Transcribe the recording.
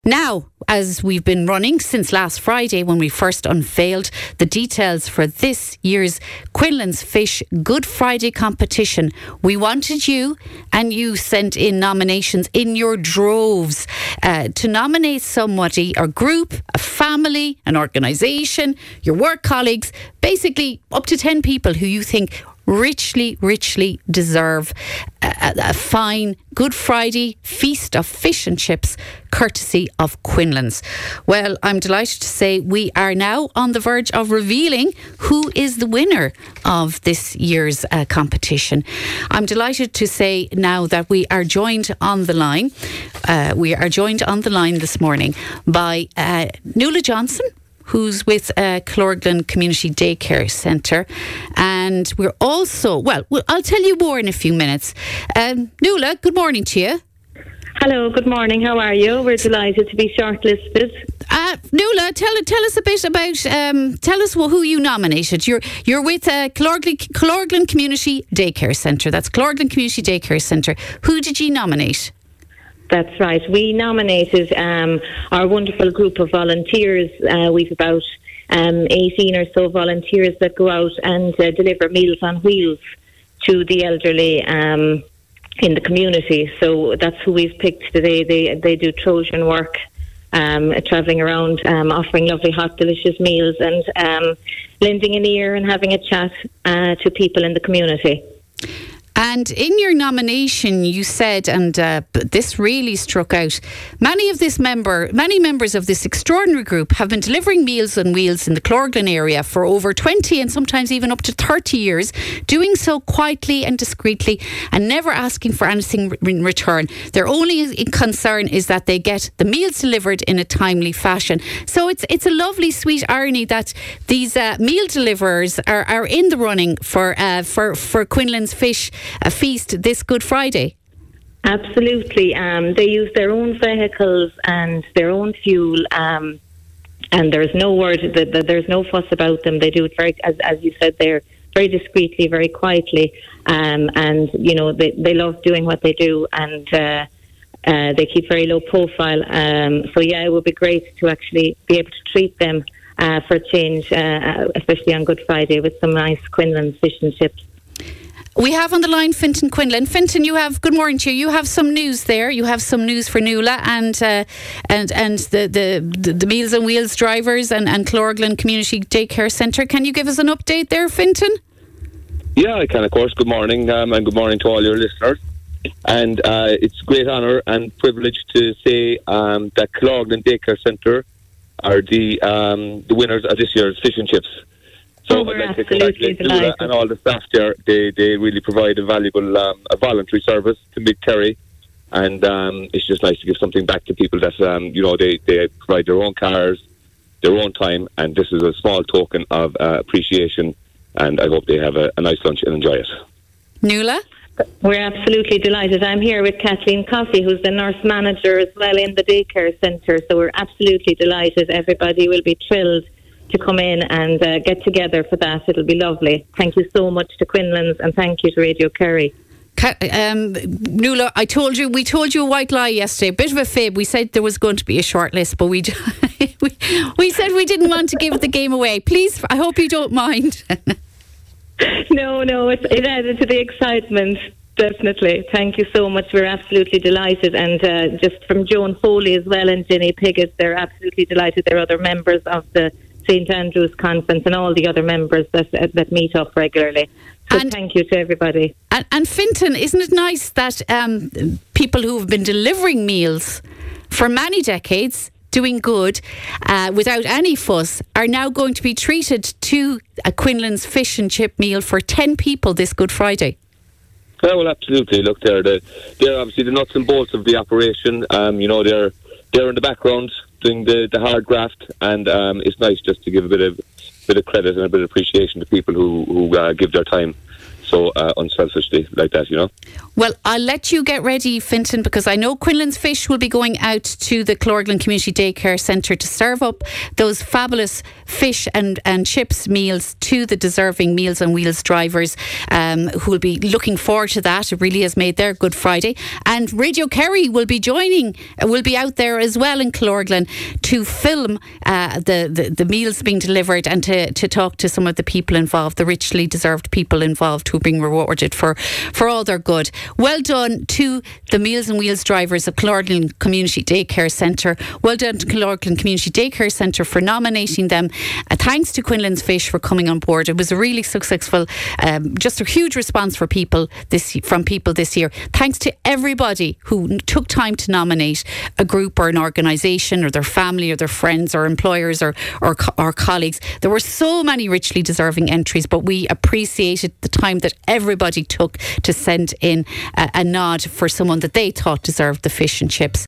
Now, as we've been running since last Friday when we first unveiled the details for this year's Quinlan's Fish Good Friday competition, we wanted you, and you sent in nominations in your droves, to nominate somebody, a group, a family, an organisation, your work colleagues, basically up to 10 people who you think richly deserve a fine Good Friday feast of fish and chips courtesy of Quinlan's. Well, I'm delighted to say we are now on the verge of revealing who is the winner of this year's competition. I'm delighted to say now that we are joined on the line. This morning by Nuala Johnson, who's with Clorglan Community Daycare Centre. And we're also, well, I'll tell you more in a few minutes. Nuala, good morning to you. Hello, good morning. How are you? We're delighted to be shortlisted. Nuala, tell us a bit about, tell us who you nominated. You're with Clorglan Community Daycare Centre. That's Clorglan Community Daycare Centre. Who did you nominate? That's right. We nominated our wonderful group of volunteers. We've about 18 or so volunteers that go out and deliver Meals on Wheels to the elderly in the community. So that's who we've picked today. They do Trojan work, travelling around, offering lovely, hot, delicious meals and lending an ear and having a chat to people in the community. And in your nomination, you said, and this really struck out, many members of this extraordinary group have been delivering Meals on Wheels in the Clorglan area for over 20 and sometimes even up to 30 years, doing so quietly and discreetly and never asking for anything in return. Their only concern is that they get the meals delivered in a timely fashion. So it's a lovely, sweet irony that these meal deliverers are in the running for Quinlan's Fish a feast this Good Friday. Absolutely. They use their own vehicles and their own fuel, and there's no word that there's no fuss about them. They do it very, as you said, they're very discreetly, very quietly, and you know they love doing what they do, and they keep very low profile. So yeah, it would be great to actually be able to treat them for a change, especially on Good Friday, with some nice Quinlan's fish and chips. We have on the line Fintan Quinlan. Fintan, good morning to you. You have some news there. You have some news for Nuala and the Meals on Wheels drivers and Clorglan Community Daycare Centre. Can you give us an update there, Fintan? Yeah, I can, of course. Good morning, and good morning to all your listeners. And it's a great honour and privilege to say that Clorglan Daycare Centre are the winners of this year's fish and chips. So I'd like to congratulate Nuala and all the staff there. They really provide a valuable a voluntary service to Mid-Kerry, and it's just nice to give something back to people that they provide their own cars, their own time, and this is a small token of appreciation, and I hope they have a nice lunch and enjoy it. Nuala? We're absolutely delighted. I'm here with Kathleen Coffey, who's the nurse manager as well in the daycare centre, so we're absolutely delighted. Everybody will be thrilled to come in and get together for that. It'll be lovely. Thank you so much to Quinlan's, and thank you to Radio Kerry. Nuala, we told you a white lie yesterday, a bit of a fib. We said there was going to be a short list, but we said we didn't want to give the game away. Please, I hope you don't mind. No, it added to the excitement. Definitely. Thank you so much. We're absolutely delighted. And just from Joan Foley as well and Jenny Piggott, they're absolutely delighted. They're other members of the St Andrew's Conference and all the other members that meet up regularly. So thank you to everybody. And Fintan, isn't it nice that people who have been delivering meals for many decades, doing good, without any fuss, are now going to be treated to a Quinlan's fish and chip meal for 10 people this Good Friday? Yeah, well, absolutely. Look, they're obviously the nuts and bolts of the operation. They're in the background doing the hard graft, and it's nice just to give a bit of credit and a bit of appreciation to people who give their time. so unselfishly like that, you know. Well, I'll let you get ready, Fintan, because I know Quinlan's Fish will be going out to the Clorglan Community Daycare Centre to serve up those fabulous fish and chips meals to the deserving Meals on Wheels drivers who will be looking forward to that. It really has made their Good Friday. And Radio Kerry will be out there as well in Clorglan to film the meals being delivered and to talk to some of the people involved, the richly deserved people involved who are being rewarded for all their good. Well done to the Meals on Wheels drivers of Clorglan Community Daycare Centre. Well done to Clorglan Community Daycare Centre for nominating them. Thanks to Quinlan's Fish for coming on board. It was a really successful, just a huge response from people this year. Thanks to everybody who took time to nominate a group or an organisation or their family or their friends or employers or colleagues. There were so many richly deserving entries, but we appreciated the time that everybody took to send in a nod for someone that they thought deserved the fish and chips.